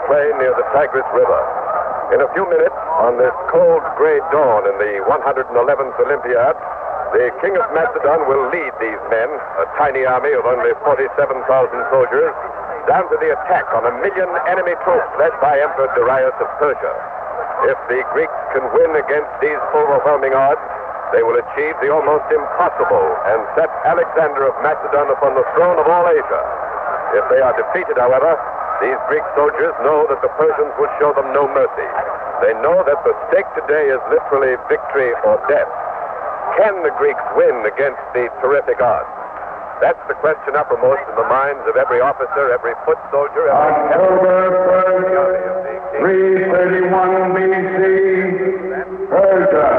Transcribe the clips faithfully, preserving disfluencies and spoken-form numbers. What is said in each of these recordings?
plain near the Tigris River. In a few minutes, on this cold gray dawn in the one hundred eleventh Olympiad, the King of Macedon will lead these men, a tiny army of only forty-seven thousand soldiers, down to the attack on a million enemy troops led by Emperor Darius of Persia. If the Greeks can win against these overwhelming odds, they will achieve the almost impossible and set Alexander of Macedon upon the throne of all Asia. If they are defeated, however, these Greek soldiers know that the Persians will show them no mercy. They know that the stake today is literally victory or death. Can the Greeks win against these terrific odds? That's the question uppermost in the minds of every officer, every foot soldier, every October first, three thirty-one B C, Persia.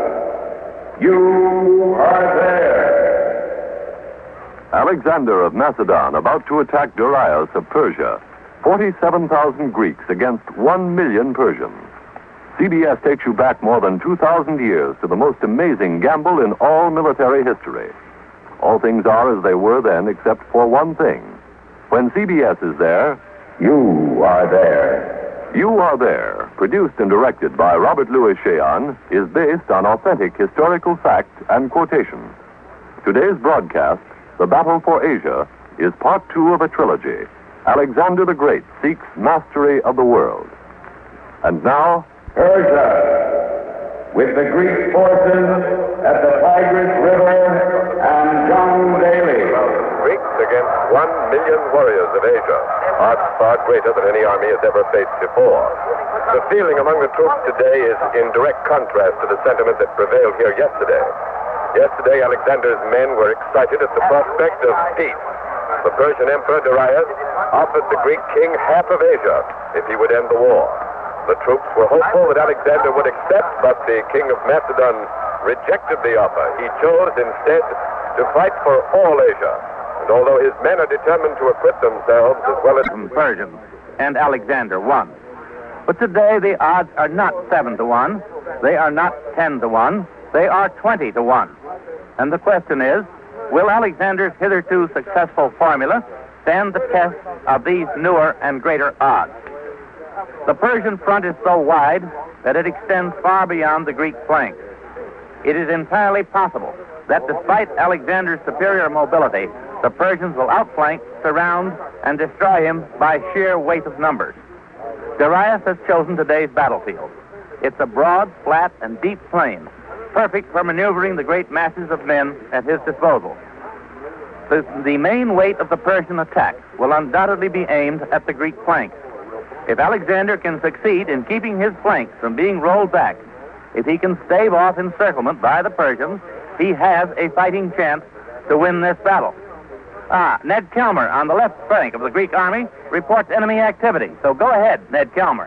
You are there. Alexander of Macedon about to attack Darius of Persia. forty-seven thousand Greeks against one million Persians. C B S takes you back more than two thousand years to the most amazing gamble in all military history. All things are as they were then, except for one thing. When C B S is there, you are there. You Are There, produced and directed by Robert Louis Cheon, is based on authentic historical fact and quotation. Today's broadcast, The Battle for Asia, is part two of a trilogy. Alexander the Great seeks mastery of the world. And now, Persia, with the Greek forces at the Tigris River and John Daly. Greeks against one million warriors of Asia, odds far greater than any army has ever faced before. The feeling among the troops today is in direct contrast to the sentiment that prevailed here yesterday. Yesterday, Alexander's men were excited at the prospect of peace. The Persian Emperor Darius offered the Greek king half of Asia if he would end the war. The troops were hopeful that Alexander would accept, but the king of Macedon rejected the offer. He chose instead to fight for all Asia. And although his men are determined to acquit themselves as well as Persians, and Alexander won. But today the odds are not seven to one, they are not ten to one, they are twenty to one. And the question is, will Alexander's hitherto successful formula stand the test of these newer and greater odds? The Persian front is so wide that it extends far beyond the Greek flank. It is entirely possible that despite Alexander's superior mobility, the Persians will outflank, surround, and destroy him by sheer weight of numbers. Darius has chosen today's battlefield. It's a broad, flat, and deep plain, perfect for maneuvering the great masses of men at his disposal. The, the main weight of the Persian attack will undoubtedly be aimed at the Greek flank. If Alexander can succeed in keeping his flanks from being rolled back, if he can stave off encirclement by the Persians, he has a fighting chance to win this battle. Ah, Ned Kelmer on the left flank of the Greek army reports enemy activity. So go ahead, Ned Kelmer.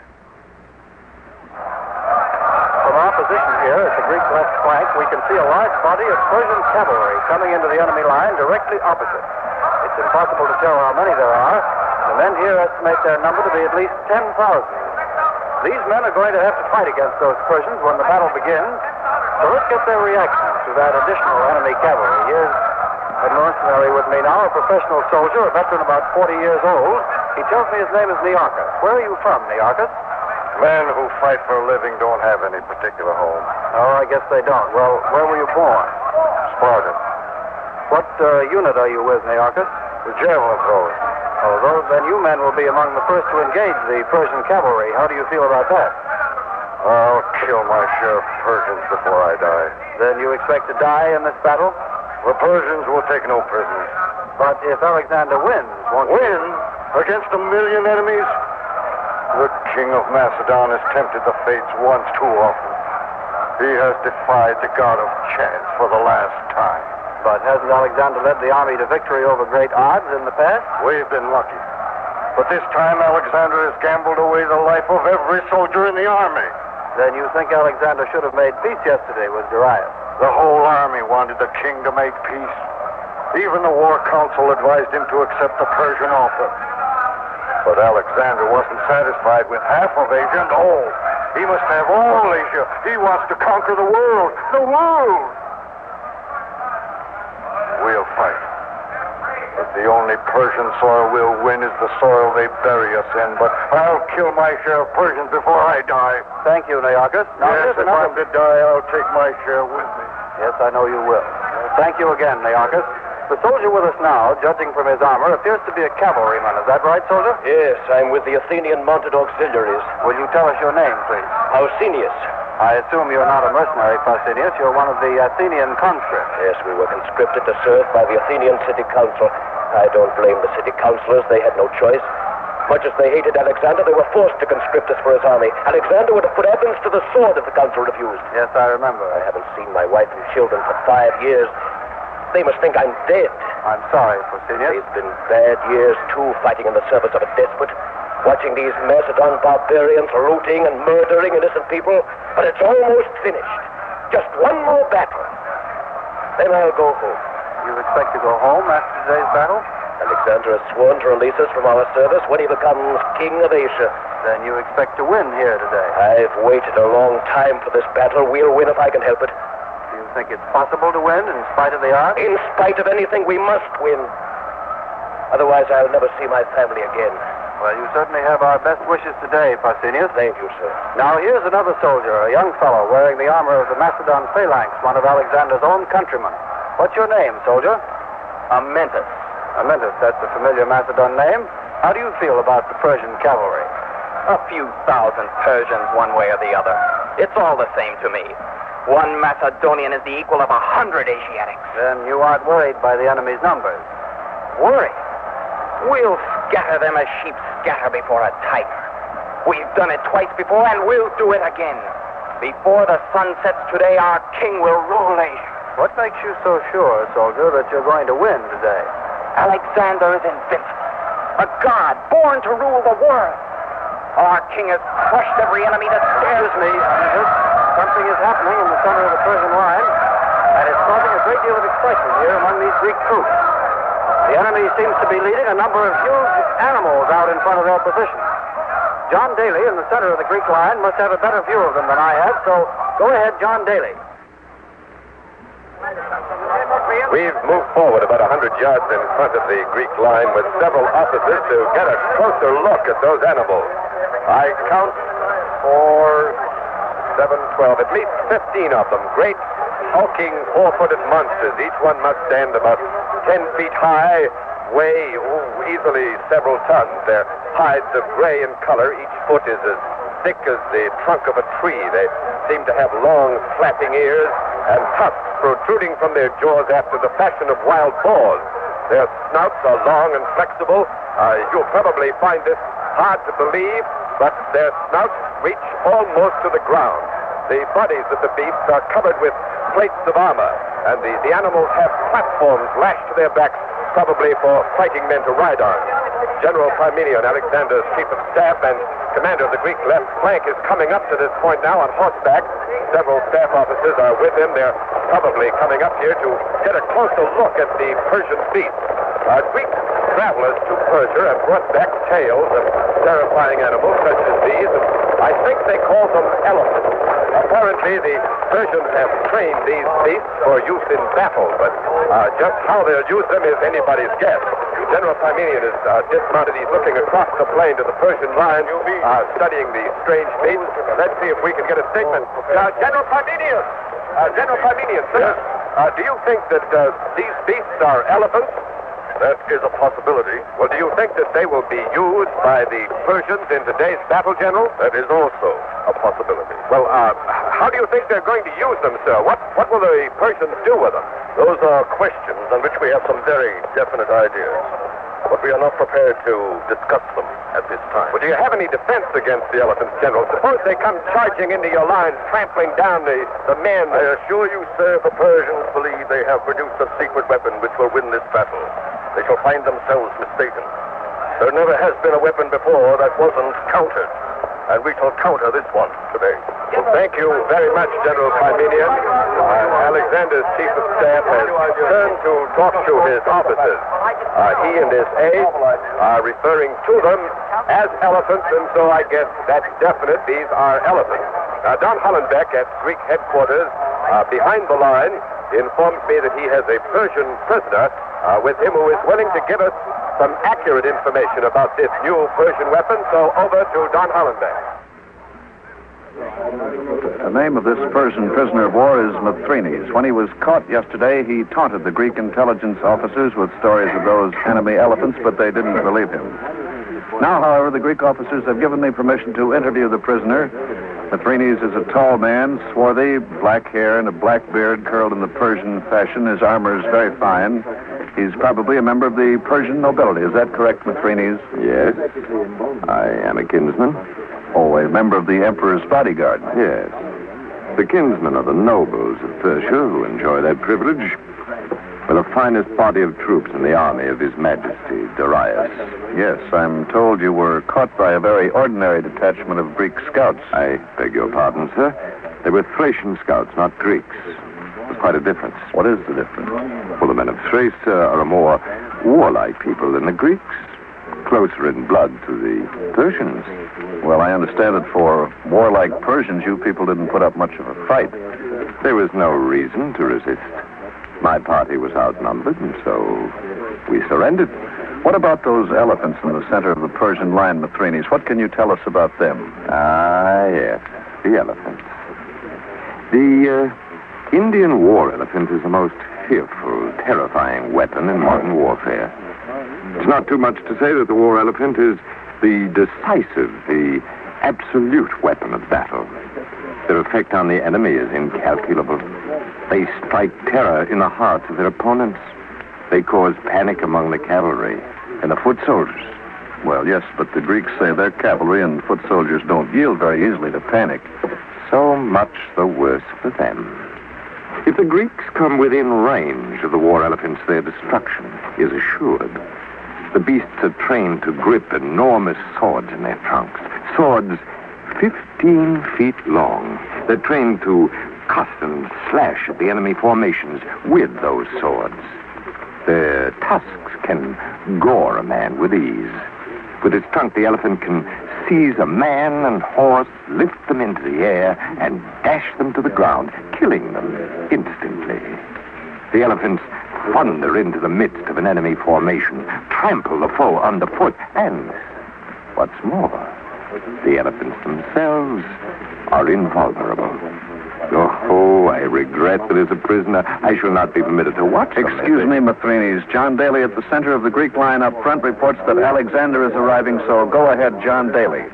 From our position here at the Greek left flank, we can see a large body of Persian cavalry coming into the enemy line directly opposite. It's impossible to tell how many there are. The men here estimate their number to be at least ten thousand. These men are going to have to fight against those Persians when the battle begins. So let's get their reaction to that additional enemy cavalry. Here's a mercenary with me now, a professional soldier, a veteran about forty years old. He tells me his name is Nearchus. Where are you from, Nearchus? Men who fight for a living don't have any particular home. Oh, I guess they don't. Well, where were you born? Sparta. What uh, unit are you with, Nearchus? The javelin throwers. Oh, those, then you men will be among the first to engage the Persian cavalry. How do you feel about that? I'll kill my share of Persians before I die. Then you expect to die in this battle? The Persians will take no prisoners. But if Alexander wins, won't he? Win? Against a million enemies? The king of Macedon has tempted the fates once too often. He has defied the god of chance for the last time. But hasn't Alexander led the army to victory over great odds in the past? We've been lucky. But this time Alexander has gambled away the life of every soldier in the army. Then you think Alexander should have made peace yesterday with Darius? The whole army wanted the king to make peace. Even the war council advised him to accept the Persian offer. But Alexander wasn't satisfied with half of Asia and all. He must have all Asia. He wants to conquer the world. The world! We'll fight. But The only Persian soil we'll win is the soil they bury us in, but I'll kill my share of Persians before I die. Thank you, Nearchus. Now, yes, here's if another... I'm to die, I'll take my share with me. Yes, I know you will. Thank you again, Nearchus. The soldier with us now, judging from his armor, appears to be a cavalryman. Is that right, soldier? Yes, I'm with the Athenian Mounted Auxiliaries. Will you tell us your name, please? Pausanias. I assume you're not a mercenary, Pausanias. You're one of the Athenian conscripts. Yes, we were conscripted to serve by the Athenian City Council. I don't blame the city councilors. They had no choice. Much as they hated Alexander, they were forced to conscript us for his army. Alexander would have put Athens to the sword if the council refused. Yes, I remember. I haven't seen my wife and children for five years. They must think I'm dead. I'm sorry, Pausanias. They've been bad years, too, fighting in the service of a despot. Watching these Macedon barbarians looting and murdering innocent people. But it's almost finished. Just one more battle. Then I'll go home. You expect to go home after today's battle? Alexander has sworn to release us from our service when he becomes king of Asia. Then you expect to win here today? I've waited a long time for this battle. We'll win if I can help it. Do you think it's possible to win in spite of the odds? In spite of anything, we must win. Otherwise, I'll never see my family again. Well, you certainly have our best wishes today, Pausanias. Thank you, sir. Now, here's another soldier, a young fellow wearing the armor of the Macedon phalanx, one of Alexander's own countrymen. What's your name, soldier? Amyntas. Amyntas, that's a familiar Macedon name. How do you feel about the Persian cavalry? A few thousand Persians one way or the other. It's all the same to me. One Macedonian is the equal of a hundred Asiatics. Then you aren't worried by the enemy's numbers. Worried? We'll scatter them as sheep scatter before a tiger. We've done it twice before, and we'll do it again. Before the sun sets today, our king will rule Asia. What makes you so sure, soldier, that you're going to win today? Alexander is invincible. A god born to rule the world. Our king has crushed every enemy that dares Excuse me, Amyntas. Something is happening in the center of the Persian line, and it's causing a great deal of excitement here among these Greek troops. The enemy seems to be leading a number of huge animals out in front of their position. John Daly, in the center of the Greek line, must have a better view of them than I have, so go ahead, John Daly. We've moved forward about one hundred yards in front of the Greek line with several officers to get a closer look at those animals. I count four, seven, twelve, at least fifteen of them. Great, hulking, four-footed monsters. Each one must stand about ten feet high, weigh ooh, easily several tons. Their hides are gray in color. Each foot is as thick as the trunk of a tree. They seem to have long, flapping ears and tusks protruding from their jaws after the fashion of wild boars. Their snouts are long and flexible. Uh, you'll probably find this hard to believe, but their snouts reach almost to the ground. The bodies of the beasts are covered with plates of armor, and the, the animals have platforms lashed to their backs, probably for fighting men to ride on. General Parmenion, Alexander's chief of staff and commander of the Greek left flank, is coming up to this point now on horseback. Several staff officers are with him. They're probably coming up here to get a closer look at the Persian beasts. Uh, Greek travelers to Persia have brought back tales of terrifying animals such as these, and I think they call them elephants. Apparently, the Persians have trained these beasts for use in battle, but uh, just how they'll use them is anybody's guess. General Parmenion is uh, dismounted. He's looking across the plain to the Persian line, uh, studying the strange beasts. Let's see if we can get a statement. Uh, General Parmenion! Uh, General Parmenion, sir, uh, do you think that uh, these beasts are elephants? That is a possibility. Well, do you think that they will be used by the Persians in today's battle, General? That is also a possibility. Well, uh, how do you think they're going to use them, sir? What, what will the Persians do with them? Those are questions on which we have some very definite ideas, but we are not prepared to discuss them at this time. Well, do you have any defense against the elephants, General? Suppose they come charging into your lines, trampling down the, the men. I assure you, sir, the Persians believe they have produced a secret weapon which will win this battle. They shall find themselves mistaken. There never has been a weapon before that wasn't countered, and we shall counter this one today. Well, thank you very much, General Parmenion. Uh, Alexander's chief of staff has turned to talk to his officers. Uh, he and his aides are referring to them as elephants, and so I guess that's definite. These are elephants. Now, Don Hollenbeck at Greek headquarters uh, behind the line informs me that he has a Persian prisoner uh, with him who is willing to give us some accurate information about this new Persian weapon. So over to Don Hollenbeck. The name of this Persian prisoner of war is Mithridates. When he was caught yesterday, he taunted the Greek intelligence officers with stories of those enemy elephants, but they didn't believe him. Now, however, the Greek officers have given me permission to interview the prisoner. Mithridates is a tall man, swarthy, black hair and a black beard curled in the Persian fashion. His armor is very fine. He's probably a member of the Persian nobility. Is that correct, Mithridates? Yes. I am a kinsman. Oh, a member of the Emperor's bodyguard. Yes. The kinsmen are the nobles of Persia who enjoy that privilege. We're the finest body of troops in the army of His Majesty, Darius. Yes, I'm told you were caught by a very ordinary detachment of Greek scouts. I beg your pardon, sir. They were Thracian scouts, not Greeks. There's quite a difference. What is the difference? Well, the men of Thrace uh, are a more warlike people than the Greeks. Closer in blood to the Persians. Well, I understand that for warlike Persians, you people didn't put up much of a fight. There was no reason to resist. My party was outnumbered, and so we surrendered. What about those elephants in the center of the Persian line, Mithridates? What can you tell us about them? Ah, yes, the elephants. The uh, Indian war elephant is the most fearful, terrifying weapon in modern warfare. It's not too much to say that the war elephant is the decisive, the absolute weapon of battle. Their effect on the enemy is incalculable. They strike terror in the hearts of their opponents. They cause panic among the cavalry and the foot soldiers. Well, yes, but the Greeks say their cavalry and foot soldiers don't yield very easily to panic. So much the worse for them. If the Greeks come within range of the war elephants, their destruction is assured. The beasts are trained to grip enormous swords in their trunks. Swords fifteen feet long. They're trained to cut and slash at the enemy formations with those swords. Their tusks can gore a man with ease. With its trunk, the elephant can seize a man and horse, lift them into the air, and dash them to the ground, killing them instantly. The elephants thunder into the midst of an enemy formation, trample the foe underfoot, and, what's more, the elephants themselves are invulnerable. Oh, I regret that as a prisoner I shall not be permitted to watch them. Excuse me, Mithridates. John Daly at the center of the Greek line up front reports that Alexander is arriving, so go ahead, John Daly.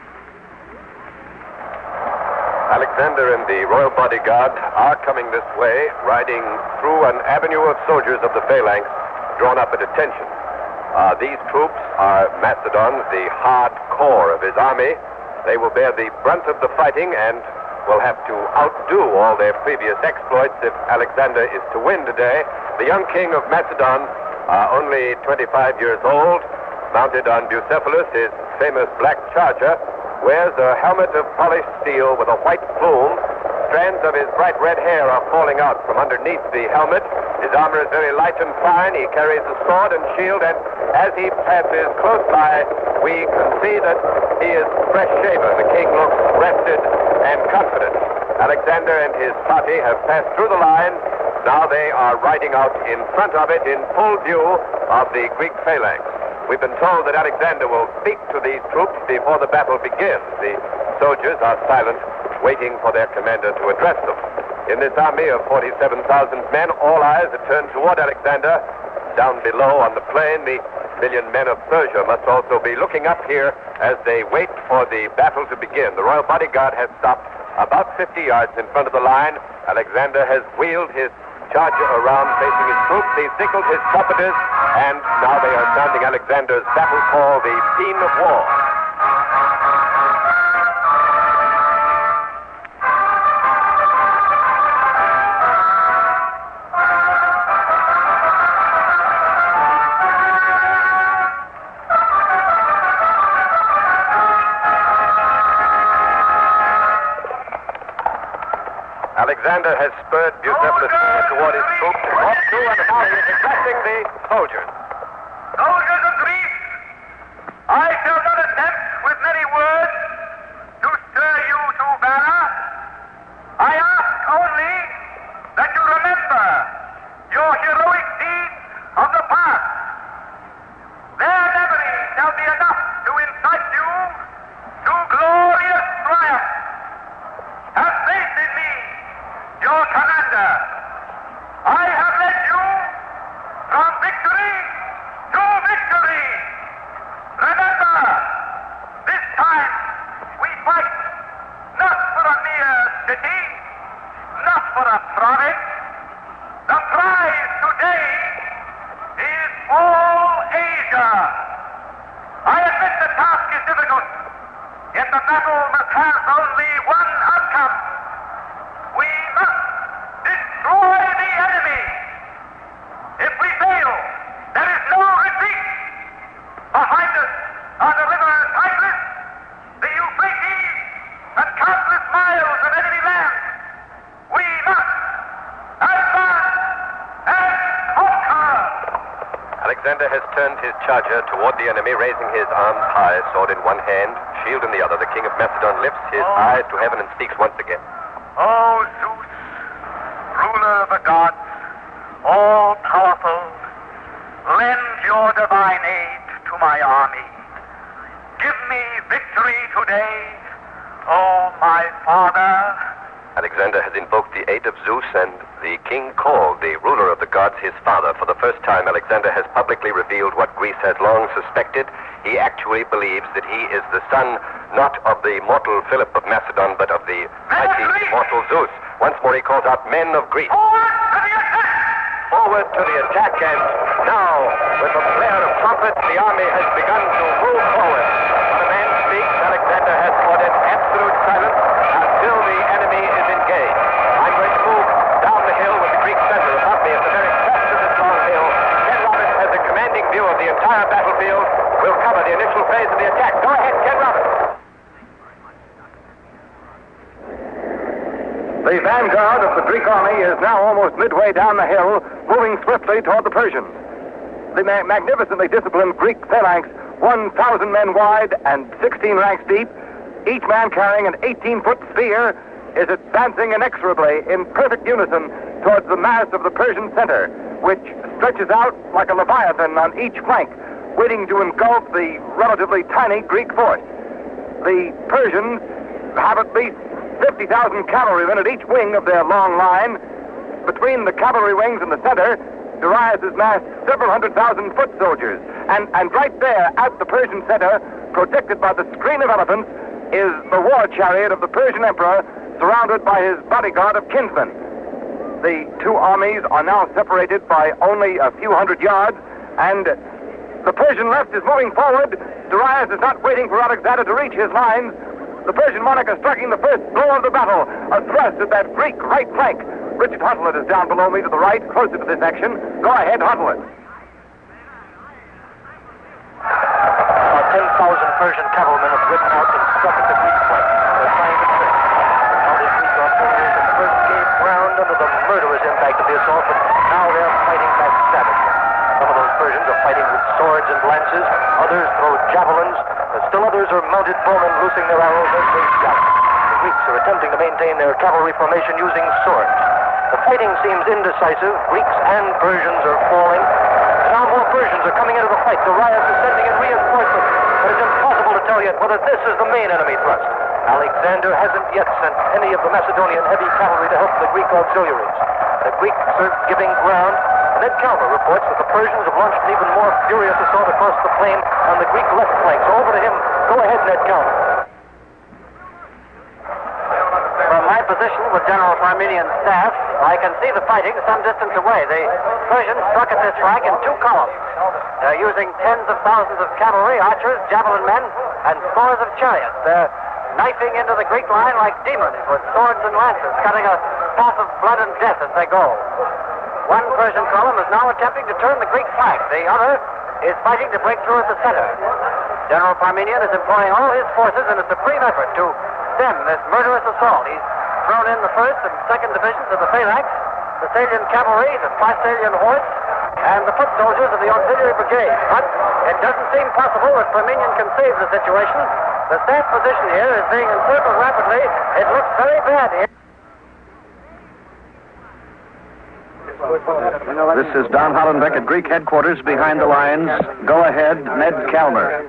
Alexander and the royal bodyguard are coming this way, riding through an avenue of soldiers of the phalanx drawn up at attention. Uh, these troops are Macedon, the hard core of his army. They will bear the brunt of the fighting and will have to outdo all their previous exploits if Alexander is to win today. The young king of Macedon, uh, only twenty-five years old, mounted on Bucephalus, his famous black charger, wears a helmet of polished steel with a white plume. Strands of his bright red hair are falling out from underneath the helmet. His armor is very light and fine. He carries a sword and shield, and as he passes close by, we can see that he is fresh shaven. The king looks rested and confident. Alexander and his party have passed through the line. Now they are riding out in front of it in full view of the Greek phalanx. We've been told that Alexander will speak to these troops before the battle begins. The soldiers are silent, waiting for their commander to address them. In this army of forty-seven thousand men, all eyes are turned toward Alexander. Down below on the plain, the million men of Persia must also be looking up here as they wait for the battle to begin. The royal bodyguard has stopped about fifty yards in front of the line. Alexander has wheeled his charger around facing his troops. He's signaled his trumpeters, and now they are sounding Alexander's battle call, the Paean of War. Alexander has spurred Bucephalus toward his troops, walked through, and now he is addressing the soldiers. Soldiers of Greece, I shall not attempt with many words to stir you to valor. I ask only that you remember your heroic deeds of the city, not for a province. The prize today is all Asia. I admit the task is difficult, yet the battle must have only one outcome. We must destroy the enemy. If we fail, there is no retreat. Behind us are the river Tigris, the Euphrates, and countless miles of enemy land. We must advance and conquer. Alexander has turned his charger toward the enemy, raising his arms high, sword in one hand, shield in the other. The king of Macedon lifts his oh. eyes to heaven and speaks once again. O Zeus, ruler of the gods, all-powerful, lend your divine aid to my army. Give me victory today, O my father. Alexander has invoked the aid of Zeus, and the king called the ruler of the gods his father. For the first time, Alexander has publicly revealed what Greece has long suspected. He actually believes that he is the son not of the mortal Philip of Macedon, but of the mighty immortal Zeus. Once more he calls out, men of Greece. Forward to the attack, and now, with the blare of trumpets, the army has begun to move forward. When the man speaks, Alexander has ordered absolute silence until the enemy is engaged. I'm going to move down the hill with the Greek center above me at the very crest of this long hill. Ken Roberts has a commanding view of the entire battlefield. We'll cover the initial phase of the attack. Go ahead, Ken Roberts. The vanguard of the Greek army is now almost midway down the hill, moving swiftly toward the Persians. The ma- magnificently disciplined Greek phalanx, one thousand men wide and sixteen ranks deep, each man carrying an eighteen-foot spear, is advancing inexorably in perfect unison towards the mass of the Persian center, which stretches out like a leviathan on each flank, waiting to engulf the relatively tiny Greek force. The Persians have at least fifty thousand cavalrymen at each wing of their long line. Between the cavalry wings and the center, Darius has massed several hundred thousand foot soldiers. And, and right there at the Persian center, protected by the screen of elephants, is the war chariot of the Persian emperor, surrounded by his bodyguard of kinsmen. The two armies are now separated by only a few hundred yards, and the Persian left is moving forward. Darius is not waiting for Alexander to reach his lines. The Persian monarch is striking the first blow of the battle, a thrust at that Greek right flank. Richard Huntlet is down below me to the right, closer to this action. Go ahead, Huntlet. About ten thousand Persian cavalrymen have ridden out and struck at the Greek flank. They're trying to trick. Now the Greek artillery at first gave ground under the murderous impact of the assault, but now they're fighting back savagely. Some of those Persians are fighting with swords and lances, others throw javelins, and still others are mounted bowmen loosing their arrows as they shout. The Greeks are attempting to maintain their cavalry formation using swords. The fighting seems indecisive. Greeks and Persians are falling. And now more Persians are coming into the fight. Darius is sending in reinforcements, but it's impossible to tell yet whether this is the main enemy thrust. Alexander hasn't yet sent any of the Macedonian heavy cavalry to help the Greek auxiliaries. The Greeks are giving ground. Ned Calmer reports that the Persians have launched an even more furious assault across the plain on the Greek left flank. So over to him. Go ahead, Ned Calmer. From my position with General Parmenian's staff, I can see the fighting some distance away. The Persians struck at this flank in two columns. They're using tens of thousands of cavalry, archers, javelin men, and scores of chariots. They're knifing into the Greek line like demons with swords and lances, cutting a path of blood and death as they go. One Persian column is now attempting to turn the Greek flank. The other is fighting to break through at the center. General Parmenion is employing all his forces in a supreme effort to stem this murderous assault. He's thrown in the first and second divisions of the phalanx, the Salian cavalry, the Thessalian horse, and the foot soldiers of the auxiliary brigade. But it doesn't seem possible that Parmenion can save the situation. The staff position here is being encircled rapidly. It looks very bad here. This is Don Hollenbeck at Greek headquarters behind the lines. Go ahead, Ned Calmer.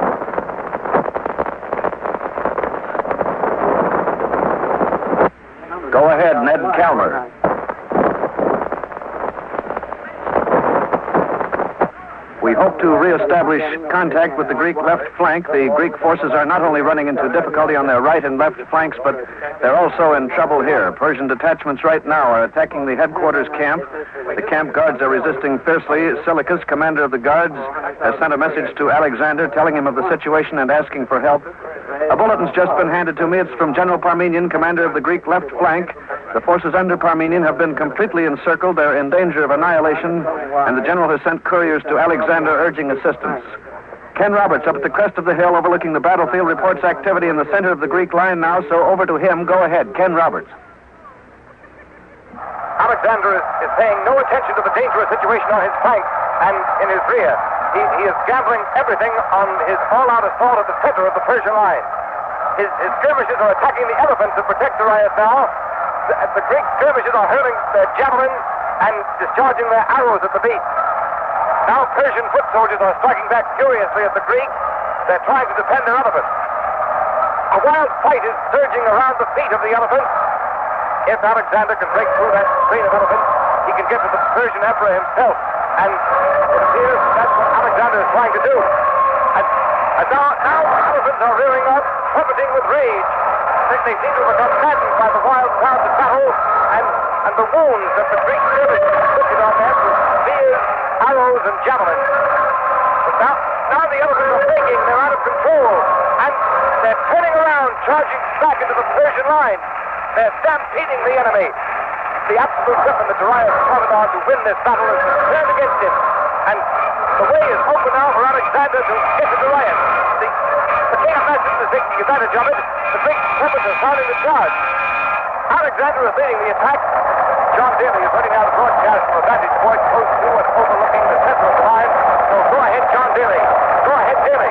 Go ahead, Ned Calmer. We've hope to reestablish contact with the Greek left flank. The Greek forces are not only running into difficulty on their right and left flanks, but they're also in trouble here. Persian detachments right now are attacking the headquarters camp. The camp guards are resisting fiercely. Seleucus, commander of the guards, has sent a message to Alexander telling him of the situation and asking for help. A bulletin's just been handed to me. It's from General Parmenion, commander of the Greek left flank. The forces under Parmenion have been completely encircled. They're in danger of annihilation, and the general has sent couriers to Alexander urging assistance. Ken Roberts, up at the crest of the hill overlooking the battlefield, reports activity in the center of the Greek line now, so over to him. Go ahead, Ken Roberts. Alexander is, is paying no attention to the dangerous situation on his flank and in his rear. He, he is gambling everything on his all-out assault at the center of the Persian line. His, his skirmishers are attacking the elephants that protect Darius now. The, the Greek skirmishers are hurling their javelins and discharging their arrows at the beast. Now Persian foot soldiers are striking back furiously at the Greeks. They're trying to defend their elephants. A wild fight is surging around the feet of the elephants. If Alexander can break through that train of elephants, he can get to the Persian emperor himself. And it appears that's what Alexander is trying to do. And, and now, now the elephants are rearing up, trumpeting with rage. They seem to have become maddened by the wild sounds of battle and, and the wounds that the Greek skirmishers inflicted on them with spears, arrows, and javelins. But now, now the elephants are thinking they're out of control, and they're turning around, charging back into the Persian line. They're stampeding the enemy. The absolute weapon that Darius counted on to win this battle has been turned against him. And the way is open now for Alexander to get to Darius. The, the king of Macedon is taking advantage of it. The Greek shepherds are sounding the charge. Alexander is leading the attack. John Daly is running out a broadcast from a vantage point close to and overlooking the center of the line. So go ahead, John Daly. Go ahead, Daly.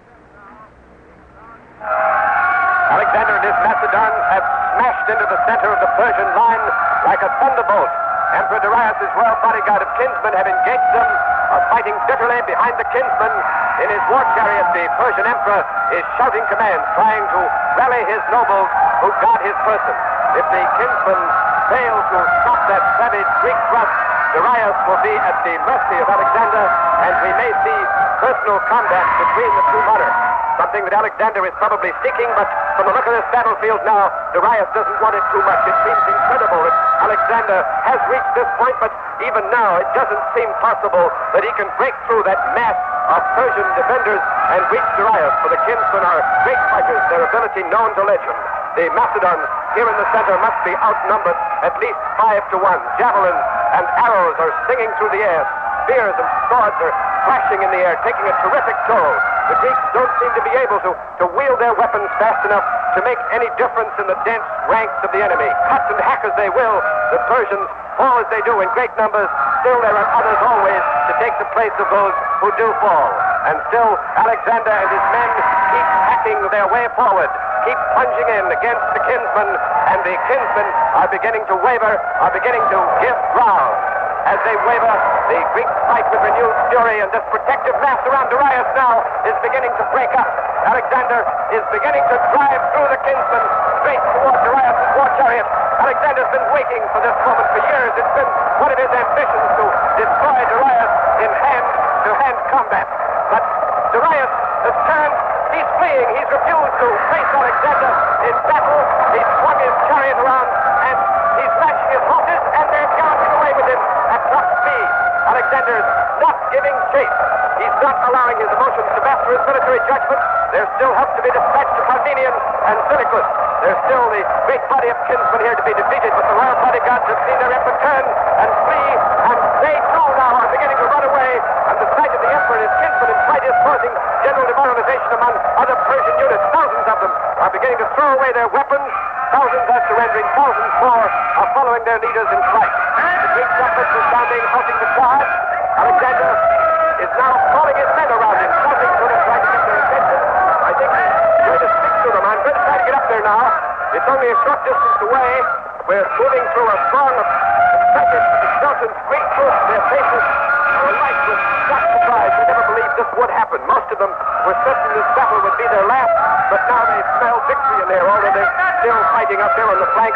Alexander and his Macedons have smashed into the center of the Persian line like a thunderbolt. Emperor Darius' royal bodyguard of kinsmen have engaged them, are fighting bitterly behind the kinsmen. In his war chariot, the Persian emperor is shouting commands, trying to rally his nobles who guard his person. If the kinsmen fail to stop that savage Greek thrust, Darius will be at the mercy of Alexander, and we may see personal combat between the two monarchs. Something that Alexander is probably seeking, but from the look of this battlefield now, Darius doesn't want it too much. It seems incredible that Alexander has reached this point, but even now it doesn't seem possible that he can break through that mass of Persian defenders and reach Darius, for the kinsmen are great fighters, their ability known to legend. The Macedons here in the center must be outnumbered at least five to one. Javelins and arrows are singing through the air. Spears and swords are flashing in the air, taking a terrific toll. The Greeks don't seem to be able to, to wield their weapons fast enough to make any difference in the dense ranks of the enemy. Cut and hack as they will, the Persians fall as they do in great numbers. Still there are others always to take the place of those who do fall. And still Alexander and his men keep hacking their way forward, keep plunging in against the kinsmen, and the kinsmen are beginning to waver, are beginning to give ground. As they waver, the Greeks fight with renewed fury, and this protective mass around Darius now is beginning to break up. Alexander is beginning to drive through the kinsmen straight toward Darius' war chariot. Alexander's been waiting for this moment for years. It's been one of his ambitions to destroy Darius in hand-to-hand combat. But Darius has turned. He's fleeing. He's refused to face Alexander in battle. He's swung his chariot around, and he's lashed his horses, and they're galloping away with him at top speed. Alexander's not giving chase. He's not allowing his emotions to master his military judgment. There's still help to be dispatched to Parmenion and Seleucus. There's still the great body of kinsmen here to be defeated, but the royal bodyguards have seen their emperor turn and flee, and they too now are beginning to run away. And the sight of the emperor and his kinsmen in flight is causing general demoralization among other Persian units. Thousands of them are beginning to throw away their weapons. Thousands are surrendering. Thousands more are following their leaders in flight. The Greek trumpets are sounding, halting the charge. Alexander is now calling his men around him, shouting to them, trying to get their attention. I think he's going to speak to them. I'm going to try to get up there now. It's only a short distance away. We're moving through a throng of excited, exultant Greek troops. Their faces are alight with shock surprise. They never believed this would happen. Most of them were certain this battle would be their last, but now they smell victory in there, although they're still fighting up there on the flanks.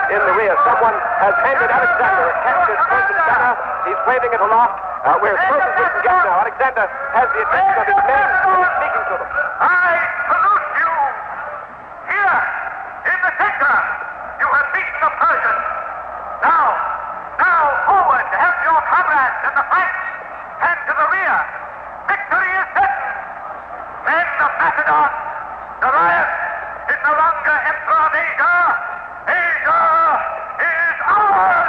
in the rear. Someone has handed Alexander a captured Persian banner. He's waving it aloft. Uh, we're as close as we can get now. Alexander has the attention of his men and he's speaking to them. I salute you. Here, in the center, you have beaten the Persians. Now, now forward to help your comrades in the fight. And to the rear. Victory is certain. Men of Macedon, Darius is no longer emperor of Asia. Asia is ours.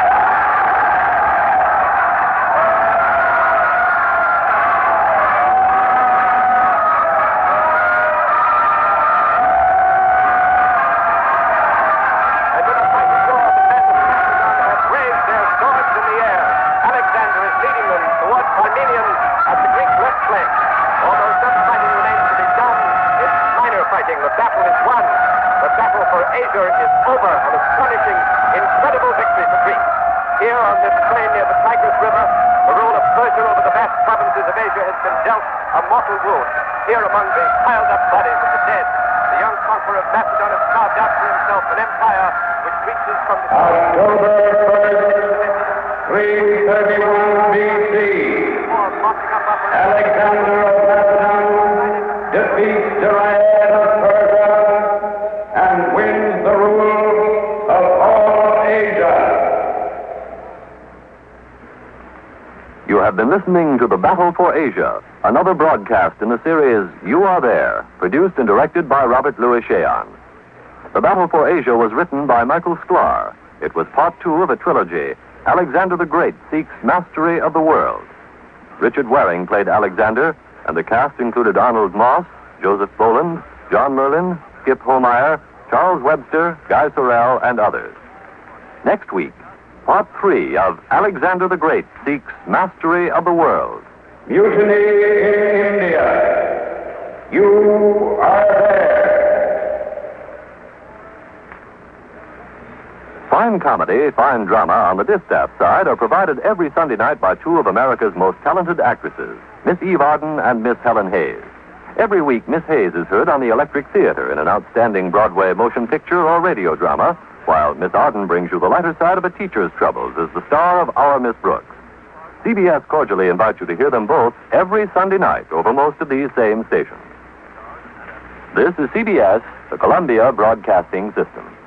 And with a mighty roar, the men of Macedon have raised their swords in the air. Alexander is leading them towards Parmenion at the Greek left flank. Although some fighting remains to be done, it's minor fighting. The battle is won. The battle for Asia is over. An astonishing, incredible victory for Greece. Here on this plain near the Tigris River, the rule of Persia over the vast provinces of Asia has been dealt a mortal wound. Here among the piled-up bodies of the dead, the young conqueror of Macedon has carved out for himself an empire which reaches from the... October first, three thirty-one B C, Alexander of Macedon defeats Darius of Persia and wins the rule of all Asia. You have been listening to The Battle for Asia, another broadcast in the series You Are There, produced and directed by Robert Louis Cheon. The Battle for Asia was written by Michael Sklar. It was part two of a trilogy, Alexander the Great Seeks Mastery of the World. Richard Waring played Alexander, and the cast included Arnold Moss, Joseph Boland, John Merlin, Skip Homeyer, Charles Webster, Guy Sorrell, and others. Next week, part three of Alexander the Great Seeks Mastery of the World. Mutiny in India. You are there. Fine comedy, fine drama on the distaff side are provided every Sunday night by two of America's most talented actresses, Miss Eve Arden and Miss Helen Hayes. Every week, Miss Hayes is heard on the Electric Theater in an outstanding Broadway motion picture or radio drama, while Miss Arden brings you the lighter side of a teacher's troubles as the star of Our Miss Brooks. C B S cordially invites you to hear them both every Sunday night over most of these same stations. This is C B S, the Columbia Broadcasting System.